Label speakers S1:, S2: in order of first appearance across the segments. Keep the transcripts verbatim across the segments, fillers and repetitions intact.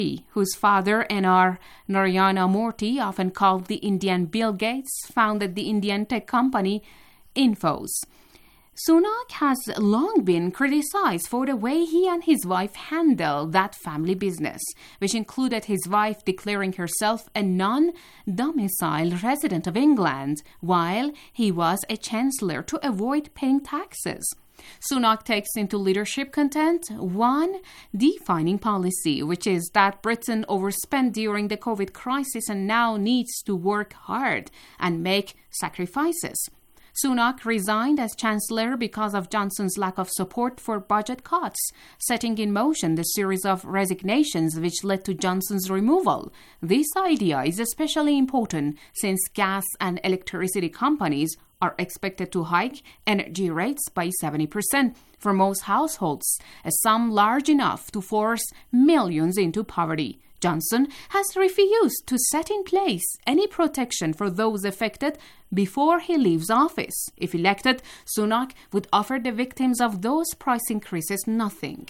S1: whose father, N R Narayana Murthy, often called the Indian Bill Gates, founded the Indian tech company Infosys. Sunak has long been criticized for the way he and his wife handled that family business, which included his wife declaring herself a non-domiciled resident of England, while he was a chancellor to avoid paying taxes. Sunak takes into leadership content one defining policy, which is that Britain overspent during the COVID crisis and now needs to work hard and make sacrifices. Sunak resigned as Chancellor because of Johnson's lack of support for budget cuts, setting in motion the series of resignations which led to Johnson's removal. This idea is especially important since gas and electricity companies are expected to hike energy rates by seventy percent for most households, a sum large enough to force millions into poverty. Johnson has refused to set in place any protection for those affected before he leaves office. If elected, Sunak would offer the victims of those price increases nothing.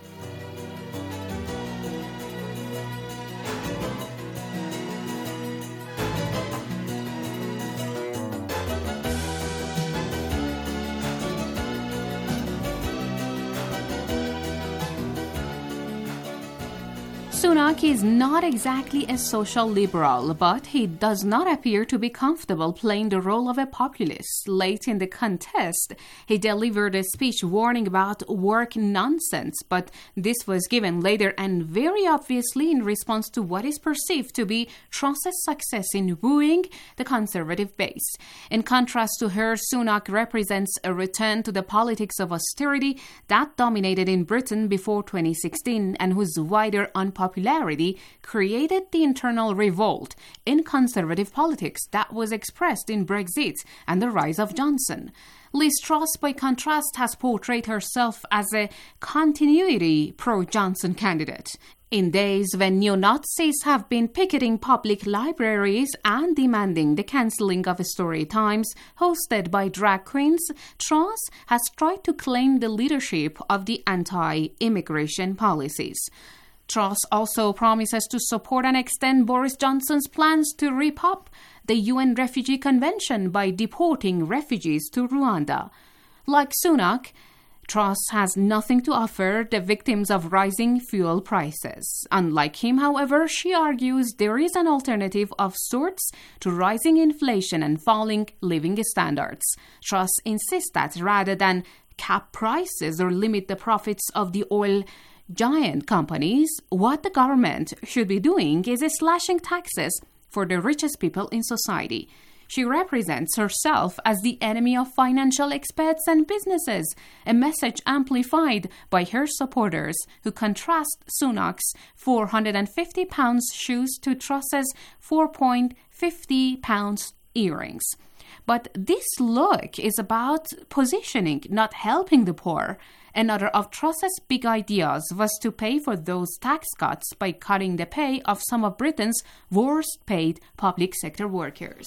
S1: Sunak is not exactly a social liberal, but he does not appear to be comfortable playing the role of a populist. Late in the contest, he delivered a speech warning about work nonsense, but this was given later and very obviously in response to what is perceived to be Truss's success in wooing the conservative base. In contrast to her, Sunak represents a return to the politics of austerity that dominated in Britain before twenty sixteen and whose wider unpopularity Popularity created the internal revolt in conservative politics that was expressed in Brexit and the rise of Johnson. Liz Truss, by contrast, has portrayed herself as a continuity pro-Johnson candidate. In days when neo-Nazis have been picketing public libraries and demanding the cancelling of story times hosted by drag queens, Truss has tried to claim the leadership of the anti-immigration policies. Truss also promises to support and extend Boris Johnson's plans to rip up the U N Refugee Convention by deporting refugees to Rwanda. Like Sunak, Truss has nothing to offer the victims of rising fuel prices. Unlike him, however, she argues there is an alternative of sorts to rising inflation and falling living standards. Truss insists that rather than cap prices or limit the profits of the oil giant companies, what the government should be doing is slashing taxes for the richest people in society. She represents herself as the enemy of financial experts and businesses, a message amplified by her supporters who contrast Sunak's four hundred fifty pounds shoes to Truss's four hundred fifty pounds earrings. But this look is about positioning, not helping the poor. Another of Truss's big ideas was to pay for those tax cuts by cutting the pay of some of Britain's worst-paid public sector workers.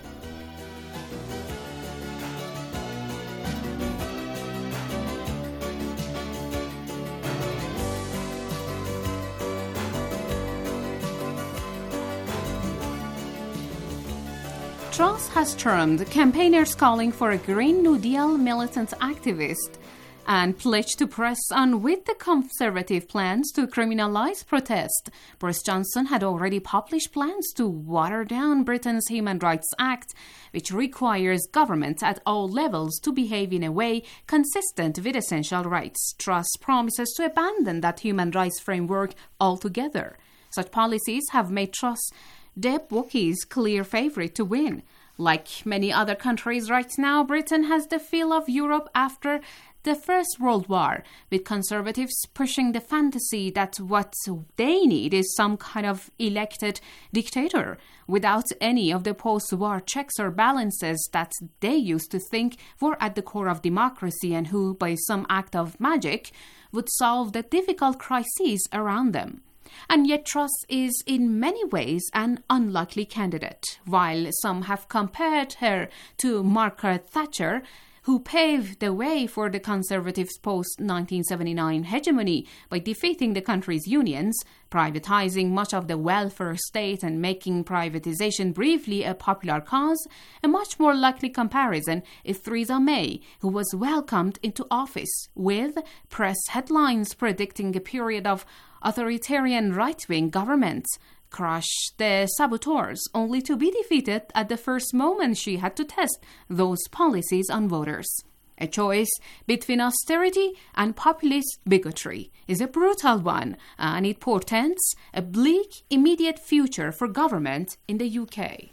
S1: Truss has termed campaigners calling for a Green New Deal militant activist and pledged to press on with the Conservative plans to criminalize protest. Boris Johnson had already published plans to water down Britain's Human Rights Act, which requires government at all levels to behave in a way consistent with essential rights. Truss promises to abandon that human rights framework altogether. Such policies have made Truss the bookies' clear favorite to win. Like many other countries right now, Britain has the feel of Europe after the First World War, with conservatives pushing the fantasy that what they need is some kind of elected dictator without any of the post-war checks or balances that they used to think were at the core of democracy and who, by some act of magic, would solve the difficult crises around them. And yet Truss is in many ways an unlikely candidate. While some have compared her to Margaret Thatcher, who paved the way for the Conservatives' post-nineteen seventy-nine hegemony by defeating the country's unions, privatizing much of the welfare state and making privatization briefly a popular cause, a much more likely comparison is Theresa May, who was welcomed into office with press headlines predicting a period of authoritarian right-wing government, crush the saboteurs, only to be defeated at the first moment she had to test those policies on voters. A choice between austerity and populist bigotry is a brutal one, and it portends a bleak, immediate future for government in the U K.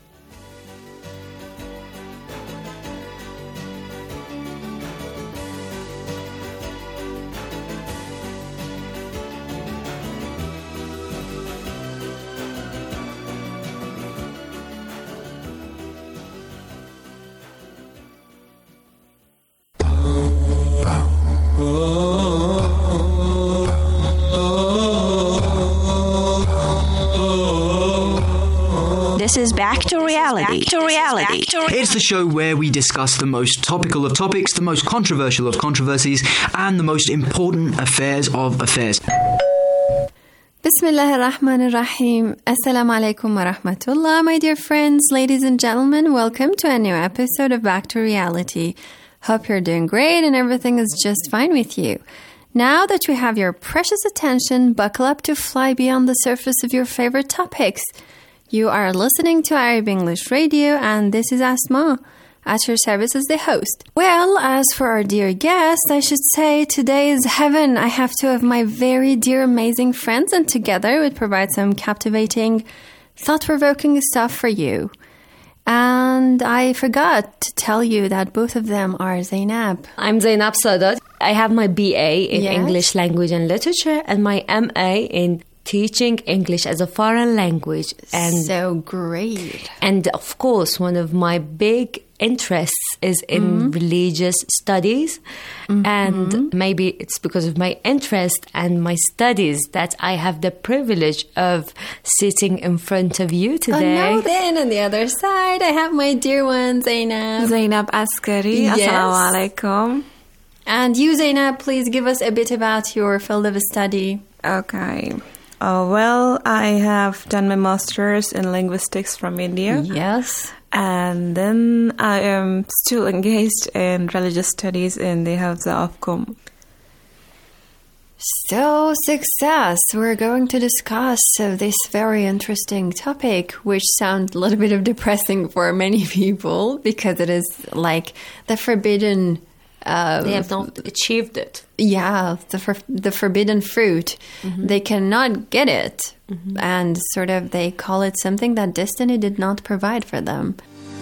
S2: This is Back to Reality. Back to reality.
S3: It's the show where we discuss the most topical of topics, the most controversial of controversies, and the most important affairs of affairs.
S4: Bismillah ar-Rahman ar-Rahim. Assalamu alaikum wa rahmatullah. My dear friends, ladies and gentlemen, welcome to a new episode of Back to Reality. Hope you're doing great and everything is just fine with you. Now that we have your precious attention, buckle up to fly beyond the surface of your favorite topics. You are listening to Arab English Radio, and this is Asma, at your service as the host. Well, as for our dear guest, I should say today is heaven. I have two of my very dear, amazing friends, and together we provide some captivating, thought-provoking stuff for you. And I forgot to tell you that both of them are Zainab.
S5: I'm Zainab Sadat. I have my B A in
S4: Yes.
S5: English Language and Literature and my M A in Teaching English as a Foreign Language. And
S4: So great.
S5: and of course, one of my big interests is in
S4: Mm-hmm.
S5: religious studies.
S4: Mm-hmm.
S5: And maybe it's because of my interest and my studies that I have the privilege of sitting in front of you today.
S4: Oh, no, then on the other side, I have my dear one, Zainab.
S6: Zainab Askari.
S4: Yes.
S6: Assalamu alaikum.
S4: And you, Zainab, please give us a bit about your field of study.
S6: Okay. Uh, well, I have done my master's in linguistics from India.
S4: Yes.
S6: And then I am still engaged in religious studies in the Hawza of Qom.
S4: So, success. We're going to discuss uh, this very interesting topic, which sounds a little bit of depressing for many people because it is like the forbidden. Uh,
S5: They have not achieved it.
S4: yeah, the for, the forbidden fruit.
S5: Mm-hmm.
S4: They cannot get it, and sort of they call it something that destiny did not provide for them.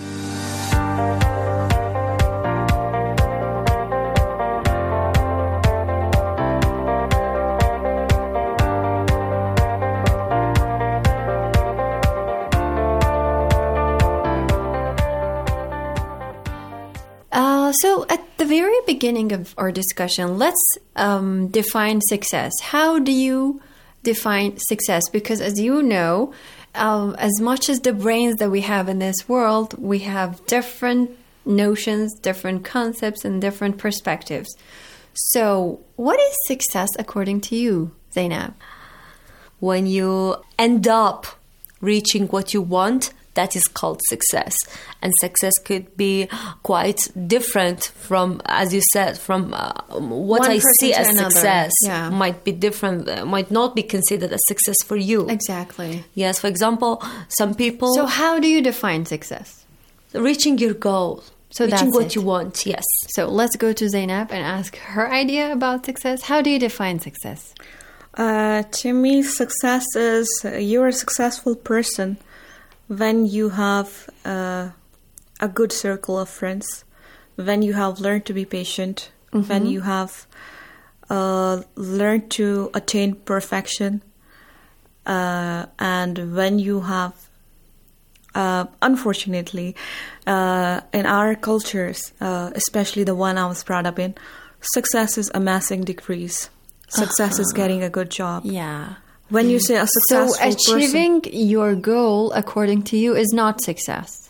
S4: Uh, so at the very beginning of our discussion, let's um, define success. How do you define success? Because as you know, um, as much as the brains that we have in this world, we have different notions, different concepts, and different perspectives. So what is success according to you, Zainab?
S5: When you end up reaching what you want, that is called success. And success could be quite different from, as you said, from uh, what
S4: One
S5: I
S4: person
S5: see
S4: to
S5: as
S4: another.
S5: success
S4: Yeah.
S5: might be different, uh, might not be considered a success for you.
S4: Exactly.
S5: Yes, for example, some people
S4: So how do you define success?
S5: reaching your goal,
S4: So
S5: reaching
S4: that's
S5: what
S4: it.
S5: you want, yes.
S4: So let's go to Zainab and ask her idea about success. How do you define success?
S6: Uh, to me, success is uh, you're a successful person when you have uh, a good circle of friends, when you have learned to be patient, when you have uh, learned to attain perfection, uh, and when you have, uh, unfortunately, uh, in our cultures, uh, especially the one I was brought up in, success is amassing degrees. Success is getting a good job.
S4: Yeah.
S6: When you say a
S4: So
S6: successful
S4: achieving your goal, according to you, is not success.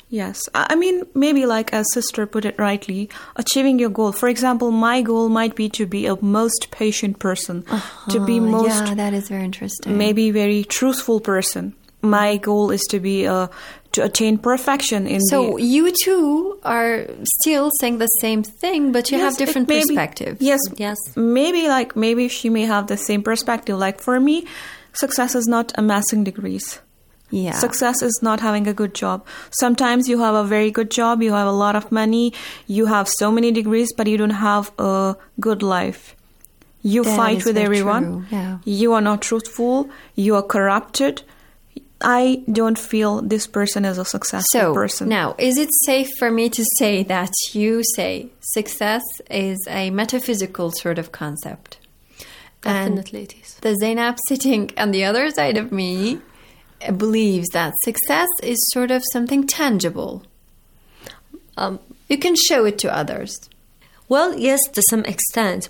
S6: Yes. I I mean, maybe like as sister put it rightly, achieving your goal. For example, my goal might be to be a most patient person, to be
S4: Uh,
S6: most,
S4: yeah, that is very interesting.
S6: maybe very truthful person. My goal is to be uh, to attain perfection in
S4: So
S6: the...
S4: you two are still saying the same thing, but you
S6: Yes,
S4: have different
S6: it may be-
S4: perspectives.
S6: Yes,
S5: Yes.
S6: Maybe like maybe she may have the same perspective. Like for me, success is not amassing degrees.
S4: Yeah.
S6: Success is not having a good job. Sometimes you have a very good job, you have a lot of money, you have so many degrees, but you don't have a good life. You
S4: That
S6: fight
S4: is
S6: with
S4: very
S6: everyone.
S4: true, yeah.
S6: You are not truthful. You are corrupted. I don't feel this person is a successful
S4: So
S6: person.
S4: now, is it safe for me to say that you say success is a metaphysical sort of concept?
S5: Definitely it is.
S4: The Zainab sitting on the other side of me believes that success is sort of something tangible.
S5: Um,
S4: You can show it to others.
S5: well, yes, to some extent.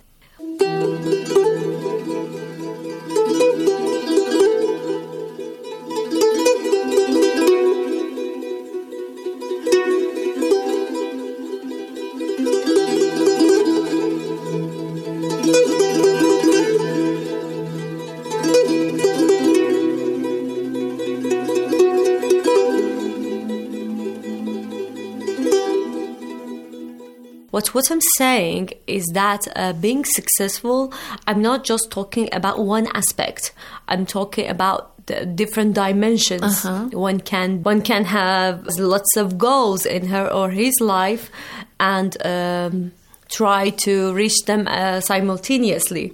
S5: What what I'm saying is that uh, being successful, I'm not just talking about one aspect. I'm talking about the different dimensions. One can one can have lots of goals in her or his life, and um, try to reach them uh, simultaneously.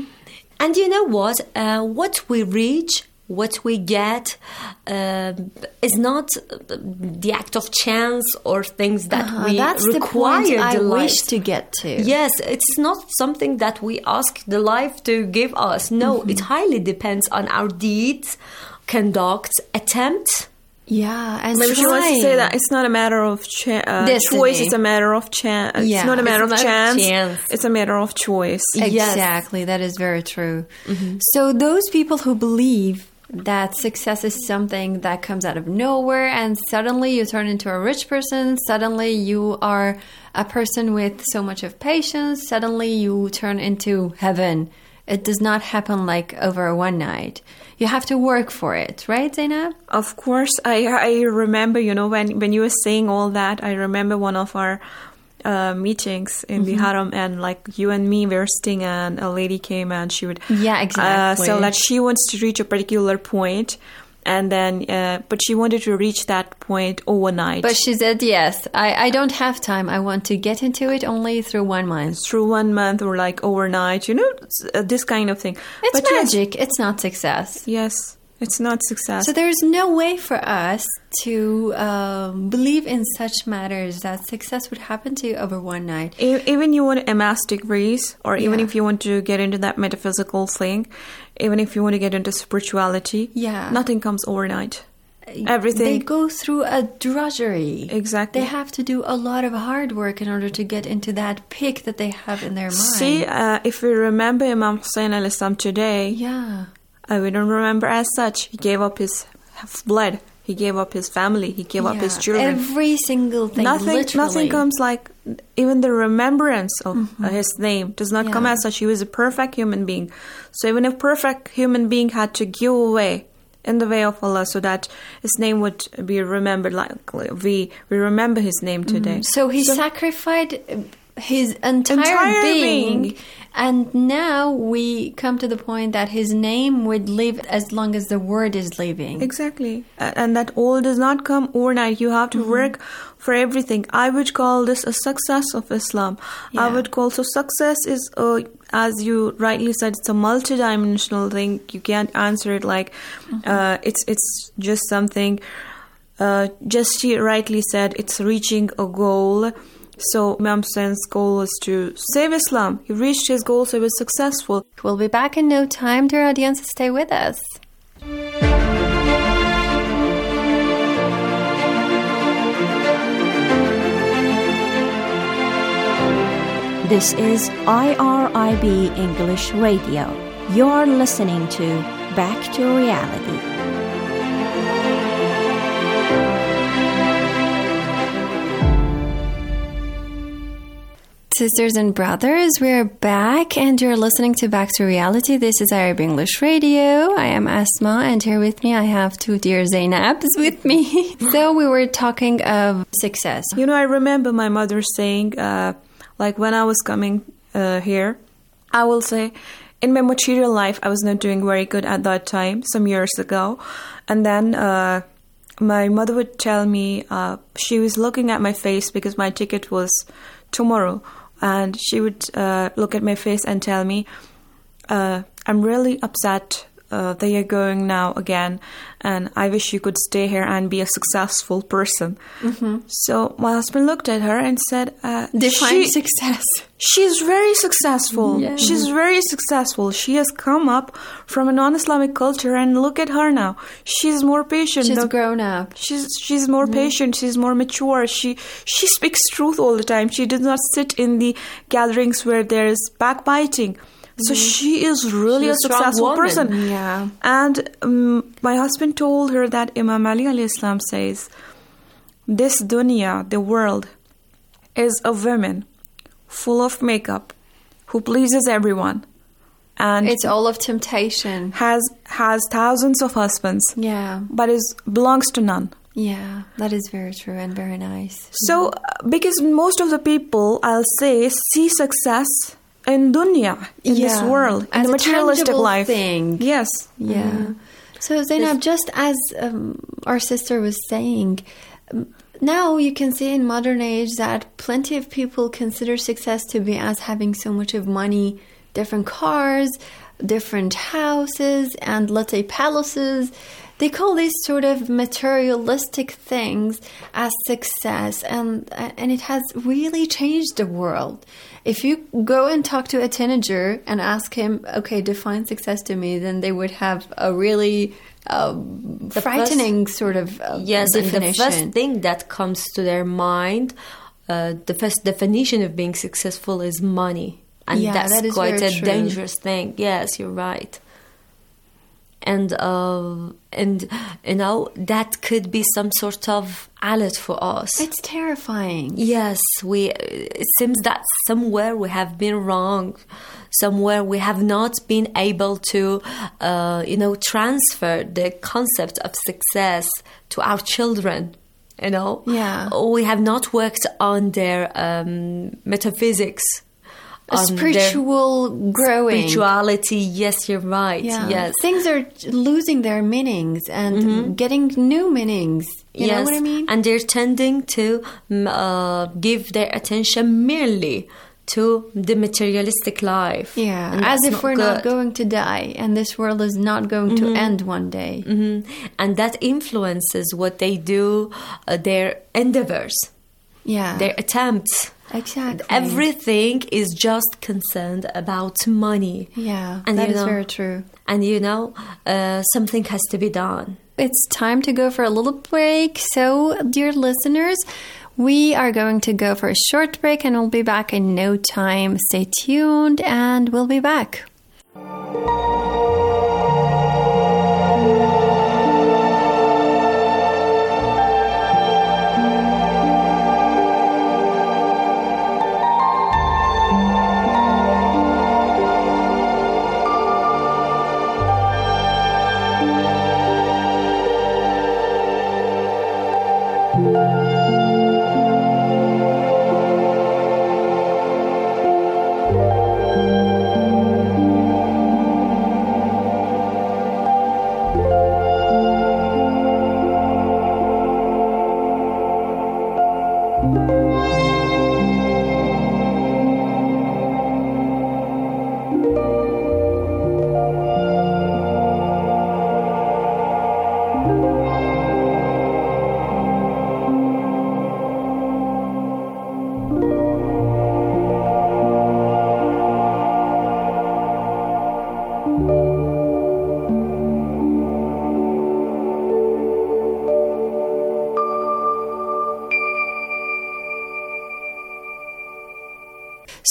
S5: And you know what? Uh, what we reach, what we get, um is not the act of chance or things that
S4: Uh,
S5: we
S4: that's
S5: require
S4: the point I
S5: the life.
S4: wish to get to.
S5: Yes, it's not something that we ask the life to give us. No, it highly depends on our deeds, conduct, attempt.
S4: Yeah, and
S6: Maybe she wants to say
S4: trying.
S6: that it's not a matter of cha- uh,
S4: Destiny.
S6: choice, it's a matter of chance.
S4: Yeah.
S6: It's not a matter
S5: It's
S6: of
S5: a matter of
S6: chance,
S5: chance.
S6: it's a matter of choice.
S5: Yes.
S4: Exactly, that is very true. So those people who believe that success is something that comes out of nowhere and suddenly you turn into a rich person, suddenly you are a person with so much of patience, suddenly you turn into heaven. It does not happen like over one night. You have to work for it, right, Zainab?
S6: Of course, I I remember, you know, when, when you were saying all that, I remember one of our uh, meetings in the Haram, and like you and me were sitting, and a lady came and she would
S4: Yeah,
S6: uh,
S4: exactly.
S6: so that she wants to reach a particular point, and then uh, but she wanted to reach that point overnight.
S4: But she said, yes, I, I don't have time. I want to get into it only through one month.
S6: through one month or like overnight, you know, s- uh, this kind of thing.
S4: It's
S6: But yes,
S4: magic. It's not success.
S6: yes, it's not success.
S4: So there's no way for us to um, believe in such matters that success would happen to you over one night.
S6: E- even you want to amass degrees, or even
S4: Yeah.
S6: if you want to get into that metaphysical thing, even if you want to get into spirituality,
S4: Yeah.
S6: nothing comes overnight.
S4: They
S6: Everything.
S4: go through a drudgery.
S6: Exactly.
S4: They have to do a lot of hard work in order to get into that peak that they have in their mind.
S6: See, uh, if we remember Imam Hussein al-Islam today,
S4: Yeah.
S6: uh, we don't remember as such. He gave up his blood. He gave up his family. He gave up his
S4: Yeah.
S6: children.
S4: Every single thing.
S6: nothing,
S4: literally.
S6: nothing comes like even the remembrance of uh, his name does not come
S4: Yeah.
S6: as such. He was a perfect human being. So even a perfect human being had to give away in the way of Allah so that his name would be remembered. Like we we remember his name today.
S4: So he sacrificed his entire,
S6: Entire
S4: being,
S6: being.
S4: and now we come to the point that his name would live as long as the word is living.
S6: Exactly. A- And that all does not come overnight. You have to
S4: Mm-hmm.
S6: work for everything. I would call this a success of Islam. I
S4: Yeah.
S6: would call, so success is, a, as you rightly said, it's a multidimensional thing. You can't answer it like
S4: Mm-hmm.
S6: uh, it's it's just something. Uh, just she rightly said, it's reaching a goal. So Imam Hussein's goal was to save Islam. He reached his goal, so he was successful.
S4: We'll be back in no time. Dear audience, stay with us.
S2: This is I R I B English Radio. You're listening to Back to Reality.
S4: Sisters and brothers, we're back and you're listening to Back to Reality. This is Arab English Radio. I am Asma and here with me I have two dear Zainabs with me. So we were talking of success.
S6: You know, I remember my mother saying, uh, like when I was coming uh, here, I will say, in my material life, I was not doing very good at that time, some years ago. And then uh, my mother would tell me, uh, she was looking at my face because my ticket was tomorrow. And she would uh, look at my face and tell me, uh, I'm really upset uh, that you're going now again. And I wish you could stay here and be a successful person. Mm-hmm. So my husband looked at her and said, uh,
S4: define she, success.
S6: She's very successful.
S4: Yeah.
S6: She's very successful. She has come up from a non-Islamic culture and look at her now. She's more patient.
S4: She's
S6: the,
S4: grown up.
S6: She's she's more mm-hmm. patient. She's more mature. She she speaks truth all the time. She does not sit in the gatherings where there's backbiting. So mm-hmm. she is really She's a successful
S5: woman.
S6: person.
S4: Yeah.
S6: And um, my husband told her that Imam Ali alayhi salam says, this dunya, the world, is a woman full of makeup who pleases everyone. And
S4: it's all of temptation.
S6: Has has thousands of husbands.
S4: Yeah.
S6: But is belongs to none.
S4: Yeah, that is very true and very nice.
S6: So, uh, because most of the people, I'll say, see success in dunya, in
S4: yeah.
S6: this world, in
S4: as
S6: the materialistic
S4: a
S6: life.
S4: Thing.
S6: Yes.
S4: Yeah. Mm-hmm. So Zainab, just as um, our sister was saying, um, now you can see in modern age that plenty of people consider success to be as having so much of money, different cars, different houses, and let's say palaces. They call these sort of materialistic things as success, and and it has really changed the world. If you go and talk to a teenager and ask him, okay, define success to me, then they would have a really uh, frightening
S5: first,
S4: sort of uh,
S5: yes,
S4: definition.
S5: And the first thing that comes to their mind, uh, the first definition of being successful is money. And
S4: yeah,
S5: that's
S4: that is
S5: quite a
S4: true.
S5: dangerous thing. Yes, you're right. And, uh, and you know, that could be some sort of alert for us.
S4: It's terrifying.
S5: Yes, we. It seems that somewhere we have been wrong. Somewhere we have not been able to, uh, you know, transfer the concept of success to our children. You know?
S4: Yeah.
S5: We have not worked on their um, metaphysics.
S4: Spiritual growing.
S5: Spirituality, yes, you're right.
S4: Yeah.
S5: Yes.
S4: Things are losing their meanings and mm-hmm. getting new meanings. You
S5: yes.
S4: know what I mean?
S5: And they're tending to uh, give their attention merely to the materialistic life.
S4: Yeah, as if
S5: not
S4: we're
S5: good.
S4: not going to die and this world is not going
S5: mm-hmm.
S4: to end one day.
S5: Mm-hmm. And that influences what they do, uh, their endeavors.
S4: Yeah.
S5: Their attempts.
S4: Exactly.
S5: Everything is just concerned about money.
S4: Yeah,
S5: and
S4: that
S5: you
S4: is
S5: know,
S4: very true.
S5: And you know, uh, something has to be done.
S4: It's time to go for a little break. So, dear listeners, we are going to go for a short break and we'll be back in no time. Stay tuned and we'll be back.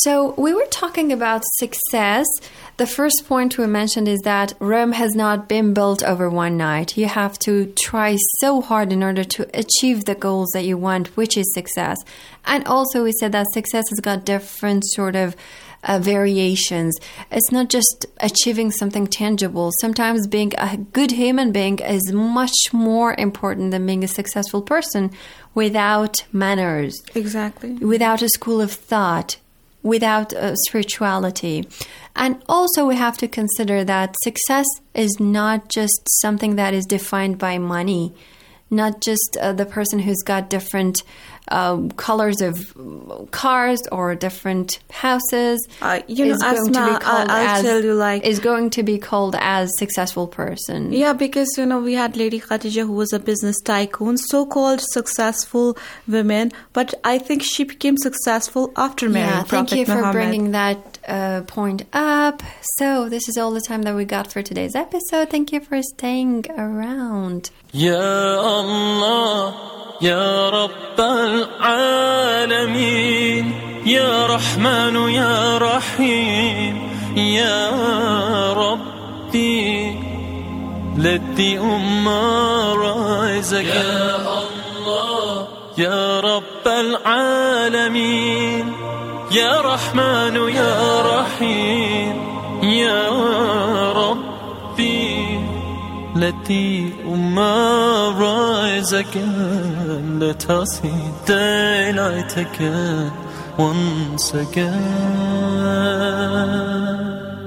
S4: So we were talking about success. The first point we mentioned is that Rome has not been built over one night. You have to try so hard in order to achieve the goals that you want, which is success. And also we said that success has got different sort of uh, variations. It's not just achieving something tangible. Sometimes being a good human being is much more important than being a successful person without manners.
S6: Exactly.
S4: Without a school of thought. Without uh, spirituality. And also we have to consider that success is not just something that is defined by money, not just uh, the person who's got different uh, colors of cars or different houses.
S6: Uh, you know,
S4: is going
S6: Asma,
S4: to be called
S6: I, I'll
S4: as,
S6: tell you, like,
S4: is going to be called as successful person.
S6: Yeah, because, you know, we had Lady Khadija, who was a business tycoon, so-called successful women, but I think she became successful after marrying
S4: Yeah,
S6: Prophet
S4: thank you for
S6: Muhammad.
S4: bringing that uh, point up. So this is all the time that we got for today's episode. Thank you for staying around.
S7: Ya Allah, Ya Rabb al-Alamin, Ya Rahman, Ya Rahim, Ya Rabbi, let the Ummah rise again. Ya Allah, Ya Rabb al-Alamin, Ya Rahman, Ya Rahim, Ya Rabbi, let the Ummah rise again. Let us see daylight again, once again.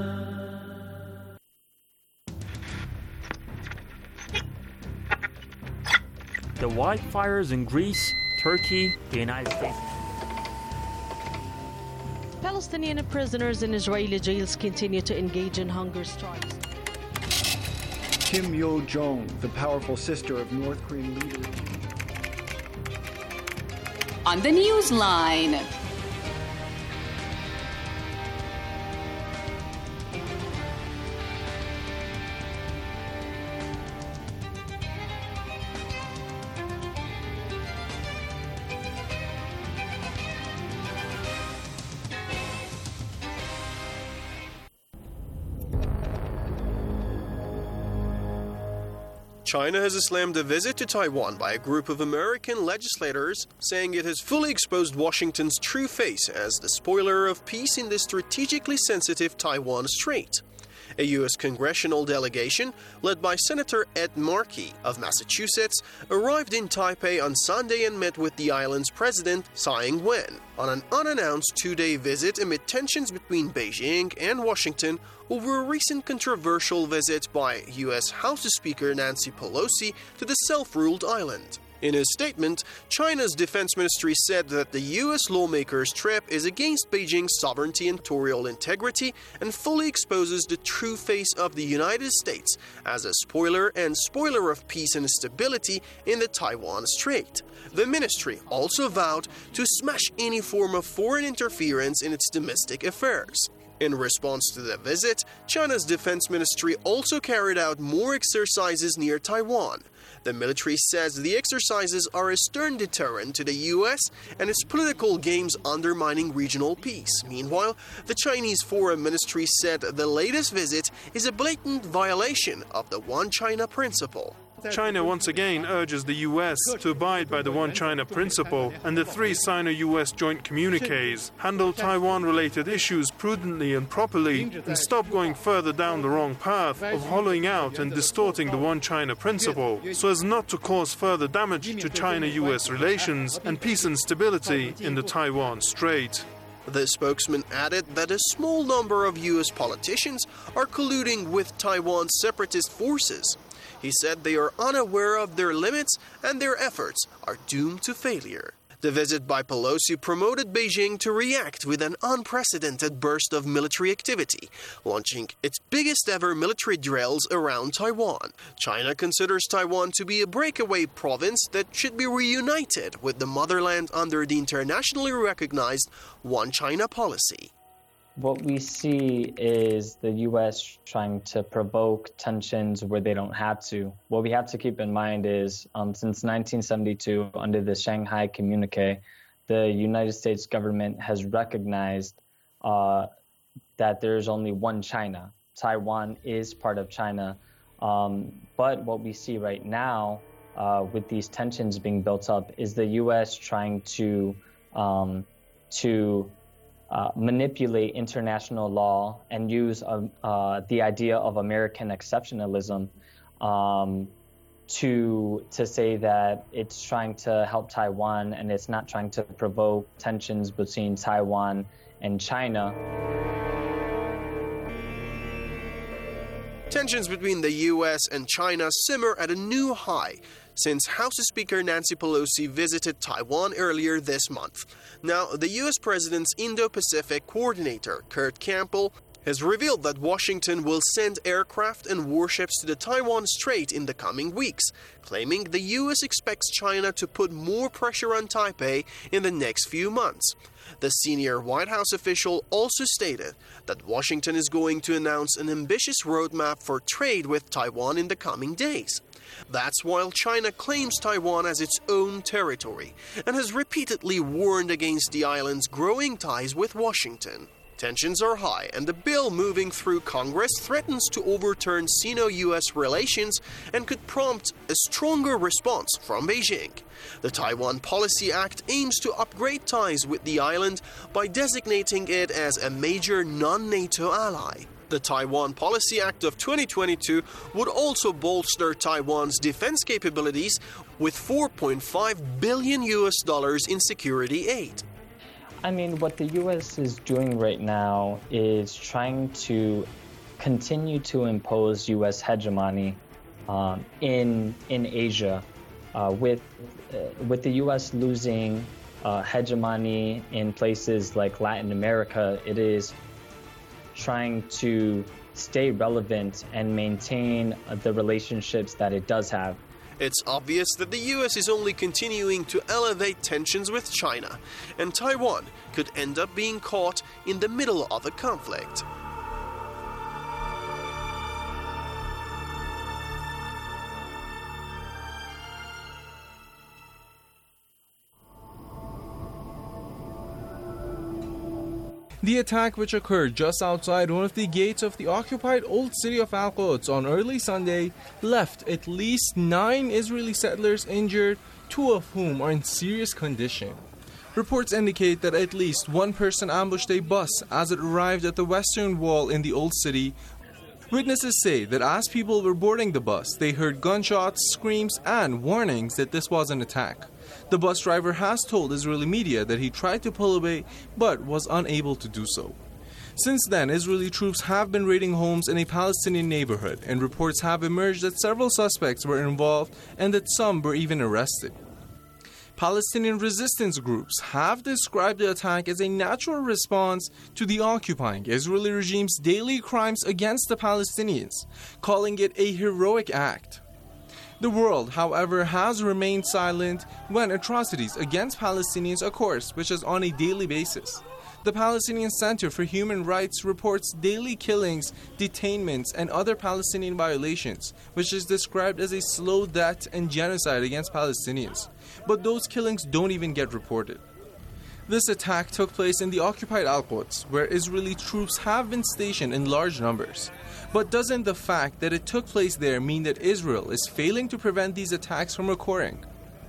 S8: The wildfires in Greece, Turkey, the United States.
S9: Palestinian prisoners in Israeli jails continue to engage in hunger strikes.
S10: Kim Yo-jong, the powerful sister of North Korean leader.
S1: On the Newsline.
S11: China has slammed a visit to Taiwan by a group of American legislators, saying it has fully exposed Washington's true face as the spoiler of peace in the strategically sensitive Taiwan Strait. A U S congressional delegation, led by Senator Ed Markey of Massachusetts, arrived in Taipei on Sunday and met with the island's president, Tsai Ing-wen, on an unannounced two-day visit amid tensions between Beijing and Washington over a recent controversial visit by U S House Speaker Nancy Pelosi to the self-ruled island. In a statement, China's defense ministry said that the U S lawmaker's trip is against Beijing's sovereignty and territorial integrity and fully exposes the true face of the United States as a spoiler and spoiler of peace and stability in the Taiwan Strait. The ministry also vowed to smash any form of foreign interference in its domestic affairs. In response to the visit, China's defense ministry also carried out more exercises near Taiwan. The military says the exercises are a stern deterrent to the U S and its political games undermining regional peace. Meanwhile, the Chinese Foreign Ministry said the latest visit is a blatant violation of the One China principle.
S12: China once again urges the U S to abide by the One China principle and the three Sino-U S joint communiques, handle Taiwan-related issues prudently and properly, and stop going further down the wrong path of hollowing out and distorting the One China principle, so as not to cause further damage to China-U S relations and peace and stability in the Taiwan Strait.
S11: The spokesman added that a small number of U S politicians are colluding with Taiwan's separatist forces. He said they are unaware of their limits and their efforts are doomed to failure. The visit by Pelosi promoted Beijing to react with an unprecedented burst of military activity, launching its biggest ever military drills around Taiwan. China considers Taiwan to be a breakaway province that should be reunited with the motherland under the internationally recognized One China policy.
S13: What we see is the U S trying to provoke tensions where they don't have to. What we have to keep in mind is um, since nineteen seventy-two, under the Shanghai Communique, the United States government has recognized uh, that there's only one China. Taiwan is part of China. Um, but what we see right now uh, with these tensions being built up is the U S trying to um, to uh, manipulate international law and use uh, uh, the idea of American exceptionalism um, to to say that it's trying to help Taiwan and it's not trying to provoke tensions between Taiwan and China.
S11: Tensions between the U S and China simmer at a new high since House Speaker Nancy Pelosi visited Taiwan earlier this month. Now, the U S President's Indo-Pacific coordinator, Kurt Campbell, has revealed that Washington will send aircraft and warships to the Taiwan Strait in the coming weeks, claiming the U S expects China to put more pressure on Taipei in the next few months. The senior White House official also stated that Washington is going to announce an ambitious roadmap for trade with Taiwan in the coming days. That's while China claims Taiwan as its own territory and has repeatedly warned against the island's growing ties with Washington. Tensions are high, and the bill moving through Congress threatens to overturn Sino-U S relations and could prompt a stronger response from Beijing. The Taiwan Policy Act aims to upgrade ties with the island by designating it as a major non-NATO ally. The Taiwan Policy Act of twenty twenty-two would also bolster Taiwan's defense capabilities with four point five billion U S dollars in security aid.
S13: I mean, what the U S is doing right now is trying to continue to impose U S hegemony um, in in Asia, uh, with uh, with the U S losing uh, hegemony in places like Latin America. It is trying to stay relevant and maintain the relationships that it does have.
S11: It's obvious that the U S is only continuing to elevate tensions with China, and Taiwan could end up being caught in the middle of a conflict.
S14: The attack, which occurred just outside one of the gates of the occupied old city of Al-Quds on early Sunday, left at least nine Israeli settlers injured, two of whom are in serious condition. Reports indicate that at least one person ambushed a bus as it arrived at the western wall in the old city. Witnesses say that as people were boarding the bus, they heard gunshots, screams, and warnings that this was an attack. The bus driver has told Israeli media that he tried to pull away but was unable to do so. Since then, Israeli troops have been raiding homes in a Palestinian neighborhood, and reports have emerged that several suspects were involved and that some were even arrested. Palestinian resistance groups have described the attack as a natural response to the occupying Israeli regime's daily crimes against the Palestinians, calling it a heroic act. The world, however, has remained silent when atrocities against Palestinians occur, which is on a daily basis. The Palestinian Center for Human Rights reports daily killings, detainments, and other Palestinian violations, which is described as a slow death and genocide against Palestinians. But those killings don't even get reported. This attack took place in the occupied Al-Quds, where Israeli troops have been stationed in large numbers. But doesn't the fact that it took place there mean that Israel is failing to prevent these attacks from occurring?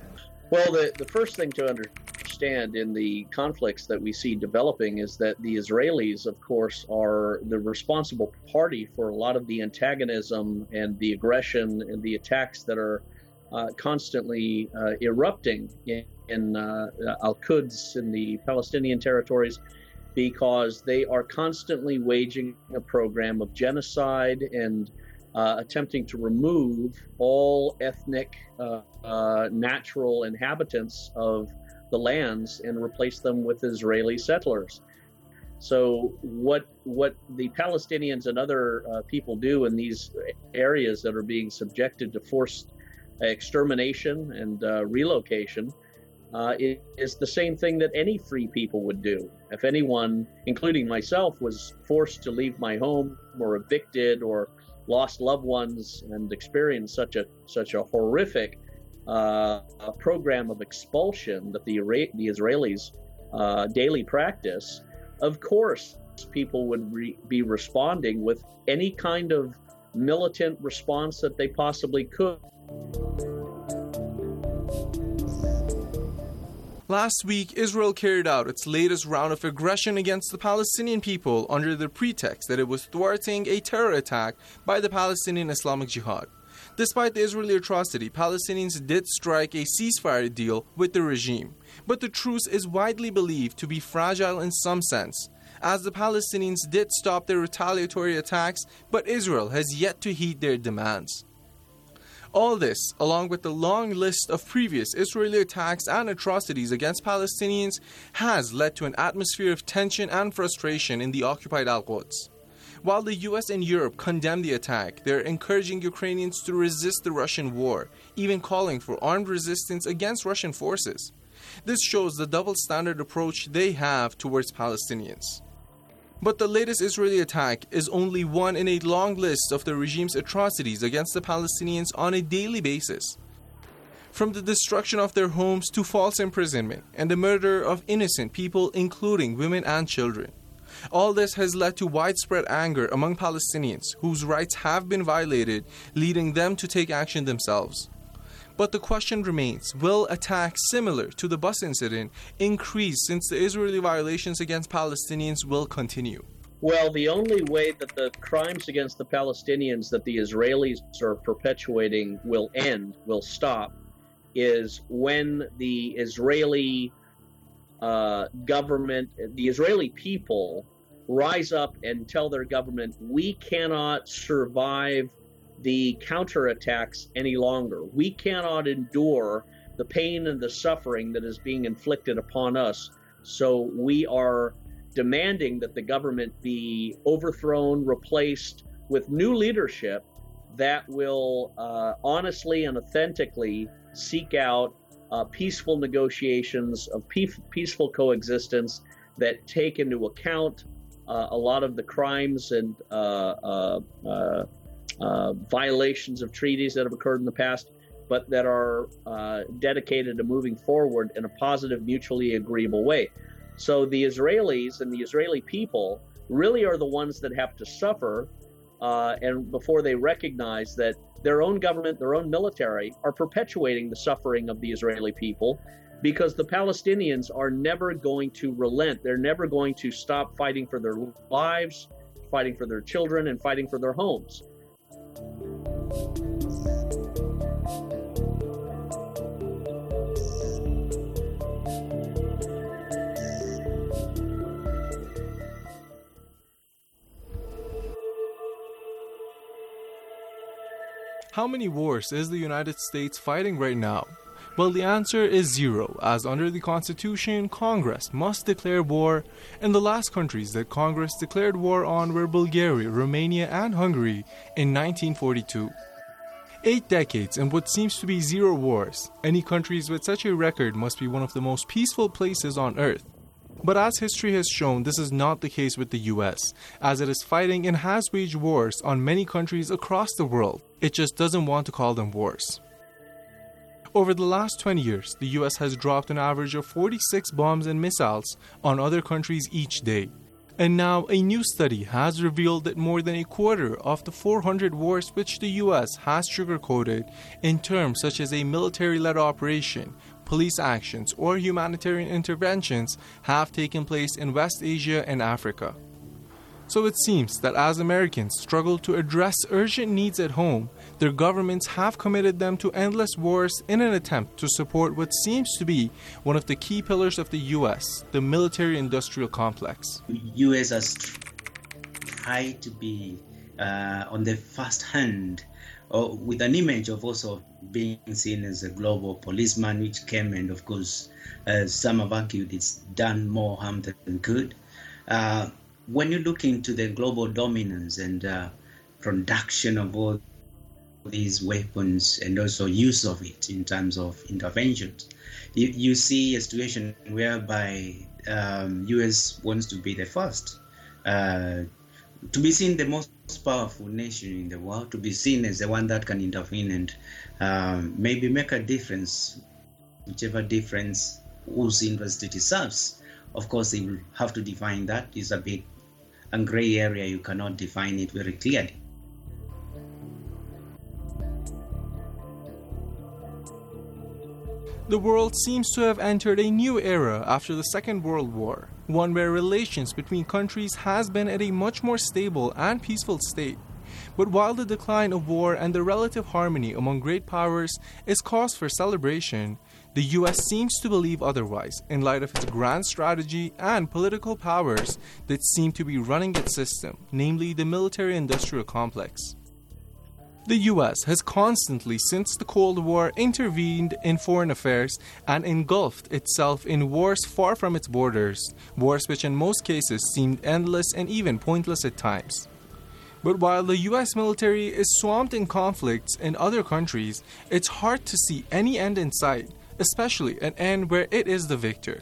S15: Well, the, the first thing to understand in the conflicts that we see developing is that the Israelis, of course, are the responsible party for a lot of the antagonism and the aggression and the attacks that are uh, constantly uh, erupting in, in uh, Al-Quds, in the Palestinian territories, because they are constantly waging a program of genocide and uh, attempting to remove all ethnic, uh, uh, natural inhabitants of the lands and replace them with Israeli settlers. So what what the Palestinians and other uh, people do in these areas that are being subjected to forced extermination and uh, relocation Uh, it is the same thing that any free people would do. If anyone, including myself, was forced to leave my home or evicted or lost loved ones and experienced such a such a horrific uh, a program of expulsion that the, the Israelis uh, daily practice, of course people would re- be responding with any kind of militant response that they possibly could.
S14: Last week, Israel carried out its latest round of aggression against the Palestinian people under the pretext that it was thwarting a terror attack by the Palestinian Islamic Jihad. Despite the Israeli atrocity, Palestinians did strike a ceasefire deal with the regime, but the truce is widely believed to be fragile in some sense, as the Palestinians did stop their retaliatory attacks, but Israel has yet to heed their demands. All this, along with the long list of previous Israeli attacks and atrocities against Palestinians, has led to an atmosphere of tension and frustration in the occupied Al-Quds. While the U S and Europe condemn the attack, they're encouraging Ukrainians to resist the Russian war, even calling for armed resistance against Russian forces. This shows the double-standard approach they have towards Palestinians. But the latest Israeli attack is only one in a long list of the regime's atrocities against the Palestinians on a daily basis. From the destruction of their homes to false imprisonment and the murder of innocent people, including women and children. All this has led to widespread anger among Palestinians whose rights have been violated, leading them to take action themselves. But the question remains, will attacks similar to the bus incident increase since the Israeli violations against Palestinians will continue?
S15: Well, the only way that the crimes against the Palestinians that the Israelis are perpetuating will end, will stop, is when the Israeli uh, government, the Israeli people rise up and tell their government, we cannot survive the counterattacks any longer. We cannot endure the pain and the suffering that is being inflicted upon us. So we are demanding that the government be overthrown, replaced with new leadership that will uh, honestly and authentically seek out uh, peaceful negotiations of pe- peaceful coexistence that take into account uh, a lot of the crimes and uh, uh, uh, Uh, violations of treaties that have occurred in the past, but that are uh, dedicated to moving forward in a positive, mutually agreeable way. So the Israelis and the Israeli people really are the ones that have to suffer, uh, and before they recognize that their own government, their own military, are perpetuating the suffering of the Israeli people, because the Palestinians are never going to relent. They're never going to stop fighting for their lives, fighting for their children, and fighting for their homes.
S14: How many wars is the United States fighting right now? Well, the answer is zero, as under the Constitution, Congress must declare war, and the last countries that Congress declared war on were Bulgaria, Romania, and Hungary in nineteen forty-two. Eight decades and what seems to be zero wars. Any countries with such a record must be one of the most peaceful places on earth. But as history has shown, this is not the case with the U S, as it is fighting and has waged wars on many countries across the world. It just doesn't want to call them wars. Over the last twenty years, the U S has dropped an average of forty-six bombs and missiles on other countries each day. And now a new study has revealed that more than a quarter of the four hundred wars which the U S has sugarcoated in terms such as a military-led operation, police actions, or humanitarian interventions have taken place in West Asia and Africa. So it seems that as Americans struggle to address urgent needs at home, their governments have committed them to endless wars in an attempt to support what seems to be one of the key pillars of the U S, the military-industrial complex.
S16: U S has tried to be uh, on the first hand, uh, with an image of also being seen as a global policeman, which came and, of course, uh, some have argued it's done more harm than good. Uh, when you look into the global dominance and uh, production of all these weapons and also use of it in terms of interventions, you, you see a situation whereby um, U S wants to be the first, uh, to be seen the most powerful nation in the world, to be seen as the one that can intervene and um, maybe make a difference, whichever difference whose interest it serves. Of course, they will have to define that. It's a bit a gray area. You cannot define it very clearly.
S14: The world seems to have entered a new era after the Second World War, one where relations between countries has been at a much more stable and peaceful state. But while the decline of war and the relative harmony among great powers is cause for celebration, the U S seems to believe otherwise in light of its grand strategy and political powers that seem to be running its system, namely the military-industrial complex. The U S has constantly, since the Cold War, intervened in foreign affairs and engulfed itself in wars far from its borders, wars which in most cases seemed endless and even pointless at times. But while the U S military is swamped in conflicts in other countries, it's hard to see any end in sight, especially an end where it is the victor.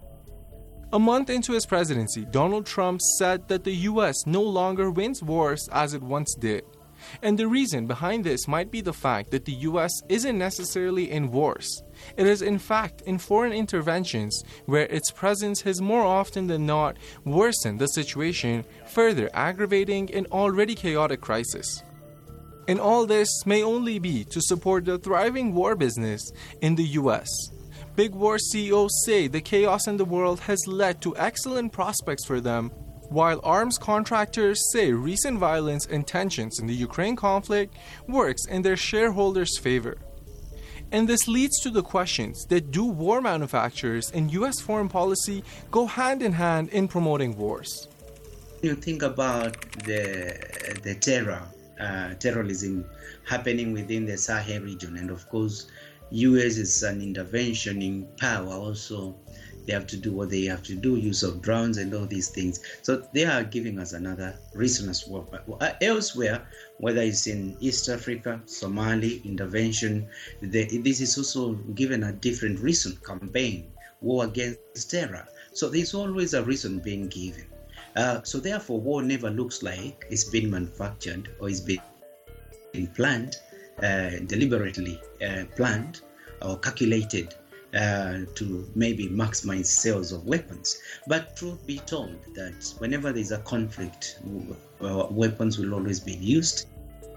S14: A month into his presidency, Donald Trump said that the U S no longer wins wars as it once did. And the reason behind this might be the fact that the U S isn't necessarily in wars. It is in fact in foreign interventions where its presence has more often than not worsened the situation, further aggravating an already chaotic crisis. And all this may only be to support the thriving war business in the U S. Big war C E Os say the chaos in the world has led to excellent prospects for them, while arms contractors say recent violence and tensions in the Ukraine conflict works in their shareholders' favor. And this leads to the questions that do war manufacturers and U S foreign policy go hand in hand in promoting wars?
S16: You think about the, the terror, uh, terrorism happening within the Sahel region, and of course U S is an interventioning power also. They have to do what they have to do, use of drones and all these things. So they are giving us another reason as well. But elsewhere, whether it's in East Africa, Somali, intervention, they, this is also given a different reason, campaign, war against terror. So there's always a reason being given. Uh, so therefore, war never looks like it's been manufactured or it's been planned, uh, deliberately uh, planned or calculated Uh, to maybe maximize sales of weapons. But truth be told, that whenever there's a conflict, uh, weapons will always be used.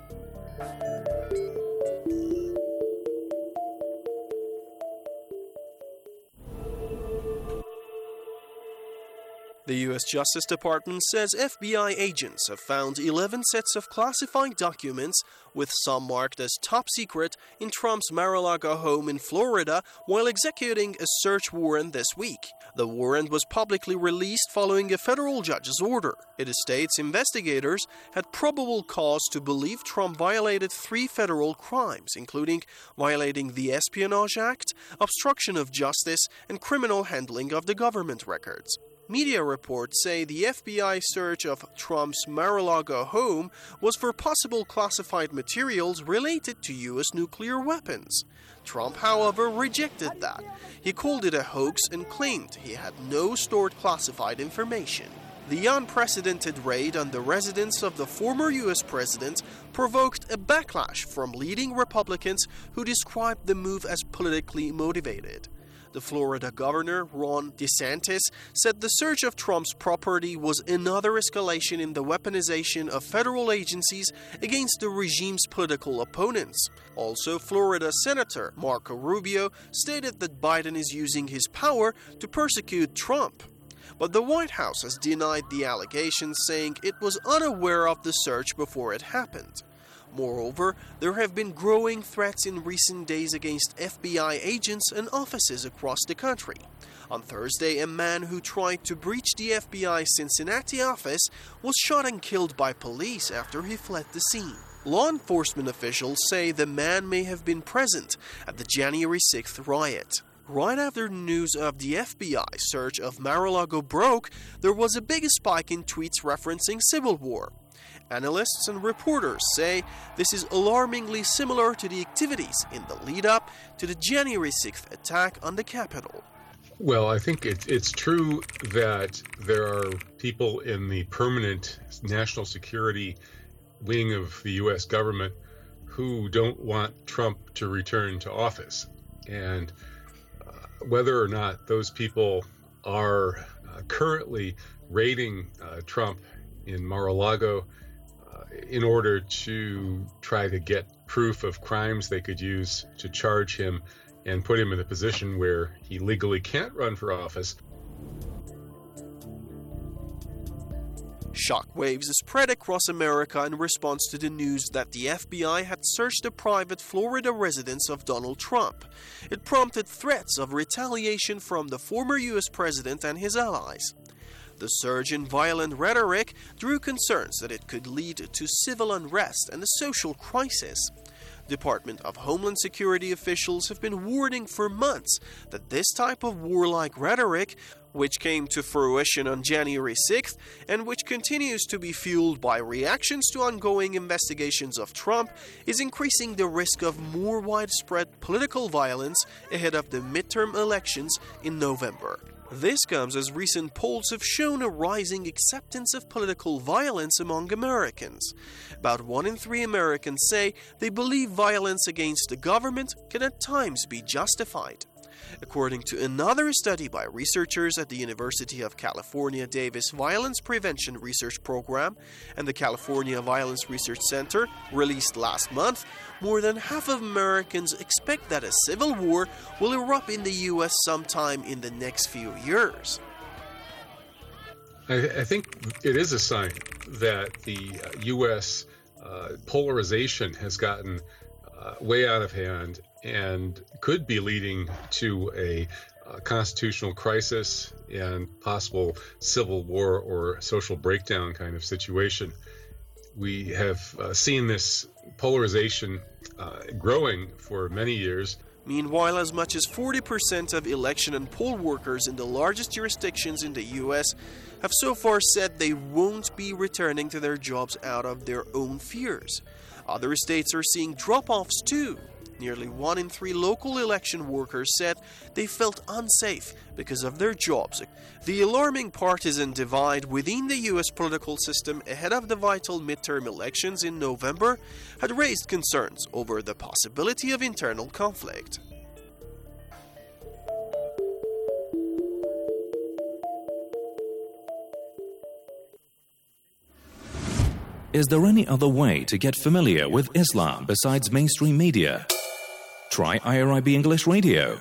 S11: The U S Justice Department says F B I agents have found eleven sets of classified documents, with some marked as top secret, in Trump's Mar-a-Lago home in Florida while executing a search warrant this week. The warrant was publicly released following a federal judge's order. It states investigators had probable cause to believe Trump violated three federal crimes, including violating the Espionage Act, obstruction of justice, and criminal handling of the government records. Media reports say the F B I search of Trump's Mar-a-Lago home was for possible classified materials related to U S nuclear weapons. Trump, however, rejected that. He called it a hoax and claimed he had no stored classified information. The unprecedented raid on the residence of the former U S president provoked a backlash from leading Republicans who described the move as politically motivated. The Florida governor, Ron DeSantis, said the search of Trump's property was another escalation in the weaponization of federal agencies against the regime's political opponents. Also, Florida Senator Marco Rubio stated that Biden is using his power to persecute Trump. But the White House has denied the allegations, saying it was unaware of the search before it happened. Moreover, there have been growing threats in recent days against F B I agents and offices across the country. On Thursday, a man who tried to breach the F B I Cincinnati office was shot and killed by police after he fled the scene. Law enforcement officials say the man may have been present at the January sixth riot. Right after news of the F B I search of Mar-a-Lago broke, there was a big spike in tweets referencing civil war. Analysts and reporters say this is alarmingly similar to the activities in the lead-up to the January sixth attack on the Capitol.
S17: Well, I think it, it's true that there are people in the permanent national security wing of the U S government who don't want Trump to return to office. And uh, whether or not those people are uh, currently raiding uh, Trump in Mar-a-Lago uh, in order to try to get proof of crimes they could use to charge him and put him in a position where he legally can't run for office.
S11: Shockwaves spread across America in response to the news that the F B I had searched the private Florida residence of Donald Trump. It prompted threats of retaliation from the former U S president and his allies. The surge in violent rhetoric drew concerns that it could lead to civil unrest and a social crisis. Department of Homeland Security officials have been warning for months that this type of warlike rhetoric, which came to fruition on January sixth and which continues to be fueled by reactions to ongoing investigations of Trump, is increasing the risk of more widespread political violence ahead of the midterm elections in November. This comes as recent polls have shown a rising acceptance of political violence among Americans. About one in three Americans say they believe violence against the government can at times be justified. According to another study by researchers at the University of California Davis Violence Prevention Research Program and the California Violence Research Center, released last month, more than half of Americans expect that a civil war will erupt in the U S sometime in the next few years.
S17: I, I think it is a sign that the uh, U S uh, polarization has gotten uh, way out of hand and could be leading to a uh, constitutional crisis and possible civil war or social breakdown kind of situation. We have uh, seen this polarization uh, growing for many years.
S11: Meanwhile, as much as forty percent of election and poll workers in the largest jurisdictions in the U S have so far said they won't be returning to their jobs out of their own fears. Other states are seeing drop-offs too. Nearly one in three local election workers said they felt unsafe because of their jobs. The alarming partisan divide within the U S political system ahead of the vital midterm elections in November had raised concerns over the possibility of internal conflict.
S18: Is there any other way to get familiar with Islam besides mainstream media? Try I R I B English Radio.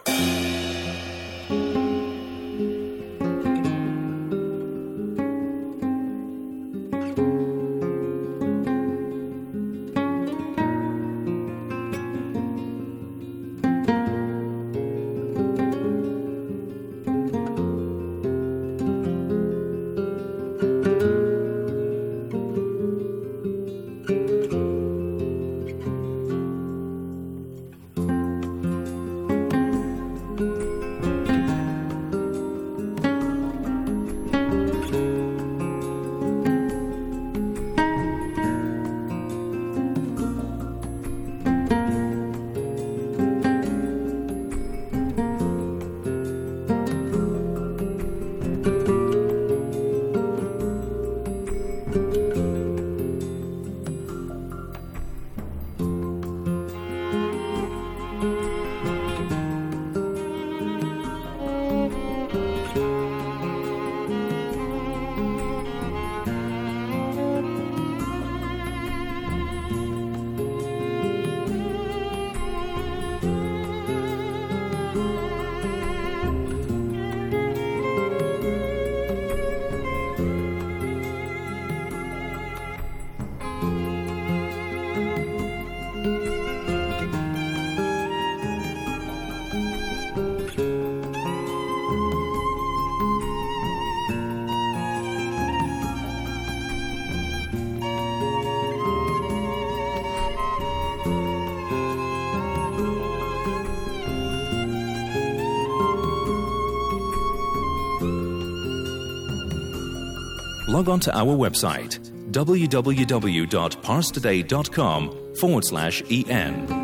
S18: Log on to our website, www.parstoday.com forward slash en.